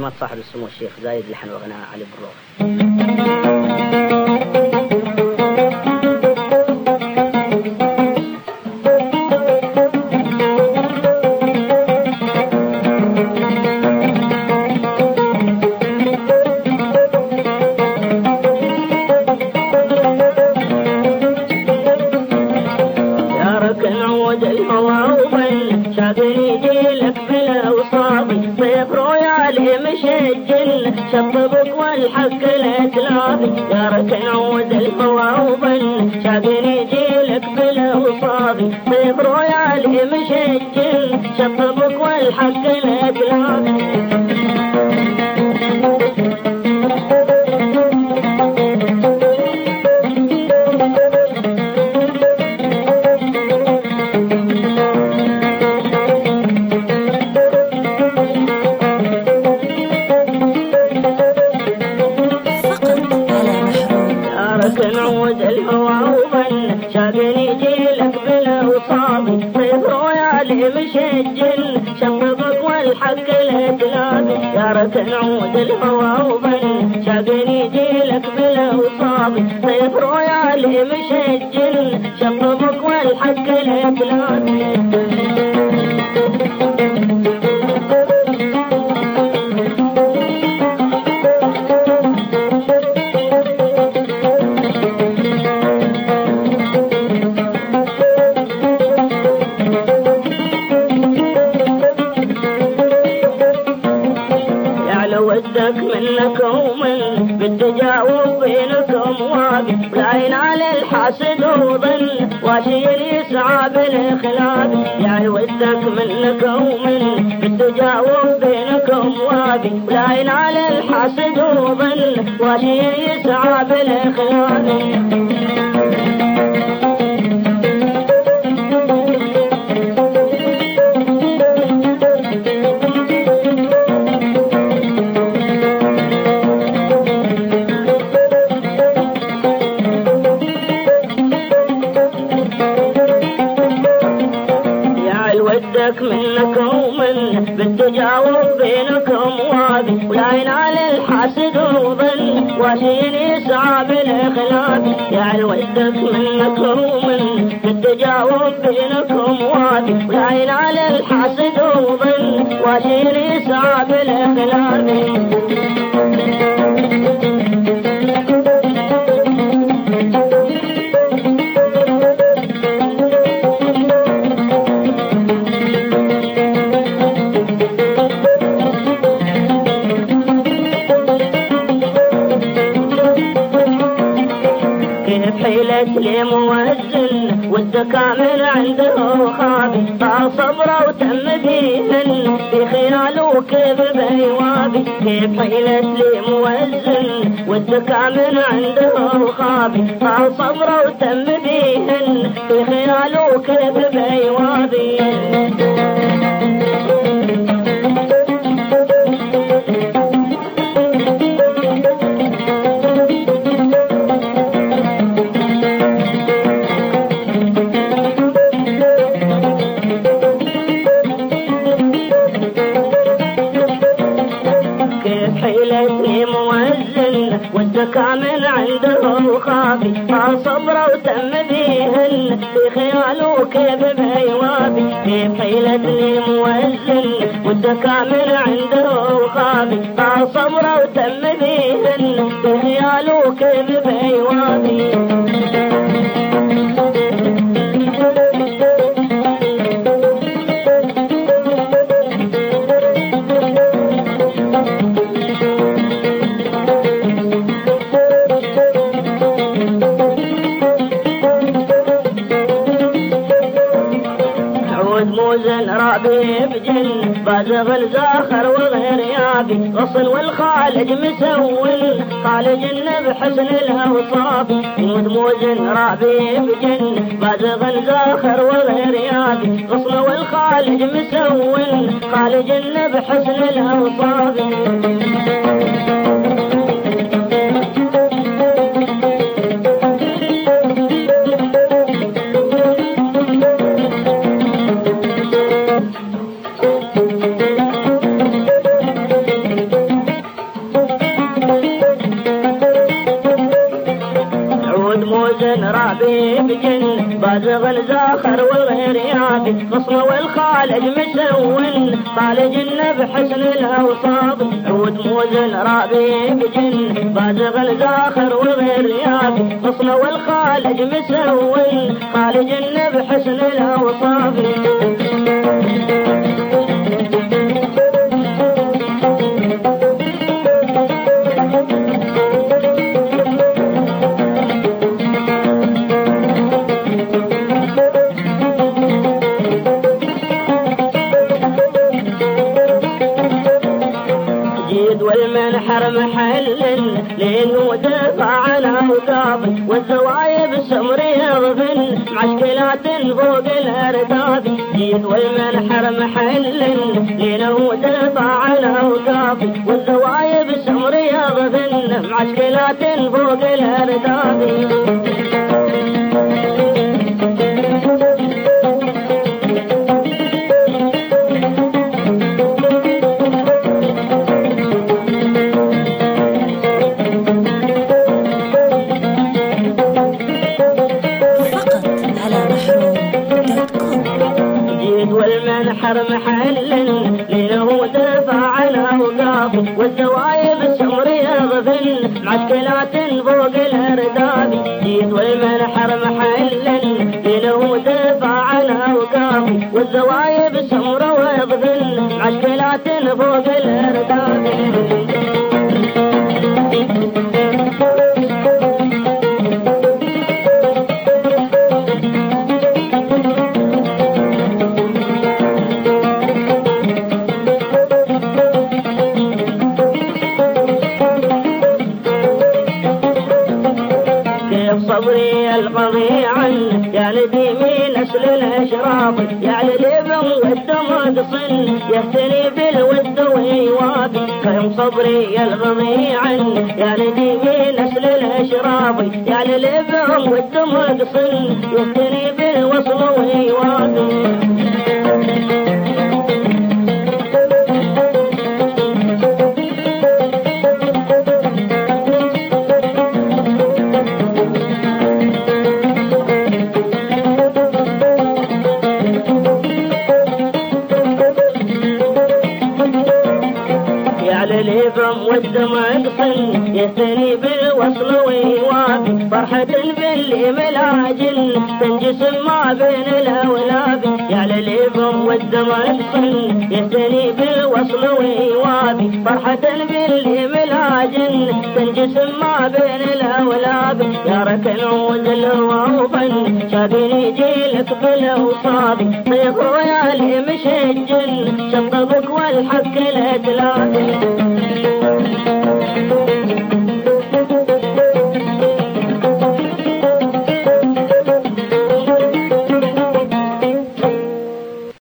صاحب السمو الشيخ زايد لحن وغناء علي بروف. يا ركن عود الهوى وبن شاقني جيلك بلا وصابي صيف رويالي مشجل شطبك والحق الاتلافي. يا ركن عود الهوى وبن شاقني جيلك بلا وصابي صيف رويالي مشجل شطبك والحق الاتلافي. ركن عود الهوى وبن شاقني جيلك بلا وصابي صيف رويالي مشجل شطبك والحق الاتلافي. يا ركن عود الهوى وبن شاقني جيلك بلا وصابي صيف رويالي مشجل شطبك والحق الاتلافي. ودك منك ومن بالتجاوب بينكم وابي لاين على الحاسد وظل واشيل يسعى بالخلاف. يا ودك منك ومن بالتجاوب بينكم وابي لاين على الحاسد وظل واشيل يسعى بالخلاف. ودك منك ومن بالتجاوب بينكم وابي ولاين على الحاسد وظل واشيل يسعى بالخلاف. يا ودك منك ومن بالتجاوب بينكم وابي ولاين على الحاسد وظل واشيل يسعى بالخلاف. حيلة لي موزن والذكاء من عنده خابي طال صبره وتم بيهن في خياله وكيف بيوابي. كيف حيلة لي موزن والذكاء من عنده خابي طال صبره وتم بيهن في خياله وكيف بيوابي. حيلتني موزن والذكاء من عنده خافي طال صبره وتم بيهن في خياله كيف بيوابي. كيف حيلتني موزن والذكاء من عنده خافي طال صبره وتم بيهن في خياله كيف بيوابي. موزن رابي بجن بازغ الزاخر وغير يابي غصن والخالج مسول خالج بحسن الأوصاف. موزن رابي بجن بازغ الزاخر وغير يابي غصن والخالج مسول خالج بحسن الأوصاف. بازغ زاخر والغير يابي غصن والخالج مسون طالج بحسن الاوصاف عود موزن رابي بجن بازغ زاخر والغير يابي غصن والخالج مسون خالج بحسن الاوصاف والمنحر محل لأنه دفع عنها وقابل والزوايب السمر يغفل معشكلات فوق الأرتاب جيد والمنحر محل لأنه دفع عنها وقابل والزوايب السمر يغفل معشكلات فوق الأرتاب والمنحر محل لأنه دفع عنها وقاف والزوايب السمر يغفل معشكلات فوق الأرداب جيد والمنحر محل لأنه دفع عنها وقاف والزوايب السمر ويغفل معشكلات فوق الأرداب صبري القضي عنه يا لدي من نسل الاشراف يا للابن والدم قصن يهتني بالود ويوافي خيم صبري القضي عنه يا لدي من نسل الاشراف يا للابن والدم قصن يهتني بالوصل ويوافي الهبم والدمع يقصن يهتني بالوصل ويوافي فرحة باللي ملاجن تنجسم ما بين الأولاد يا للهبم والدمع يقصن يهتني بالوصل ويوافي فرحة باللي ملاجن تنجسم ما بين الأولاد يا ركن عود الوطن شابيني جيلك بالأوصاف طيب ويا لي مشجن شطبك والحق الأتلاف